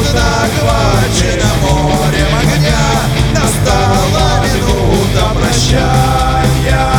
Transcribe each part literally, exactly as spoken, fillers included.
захвачена морем огня. Настала минута прощания.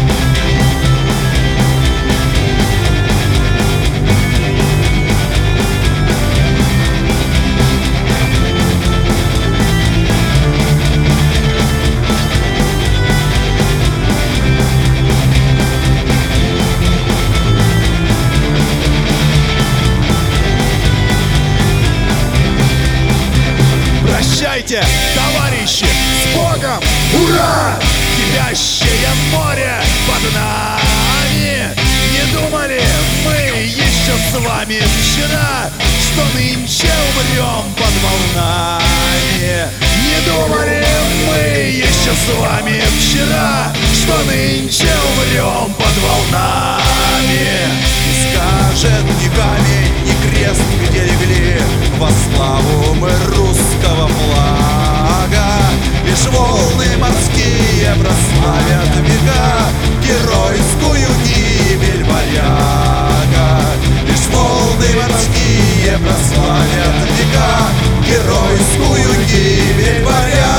Прощайте, товарищи, с Богом! Ура! Кипящее море под нами. Не думали мы еще с вами вчера, что нынче умрем под волнами. Не думали мы еще с вами вчера, что нынче умрем под волнами. И скажет ни камень, ни крест, где легли во славу мы русского флага. Лишь волны морские прославят века геройскую гибель варяга. Лишь волны морские прославят века геройскую гибель варяга.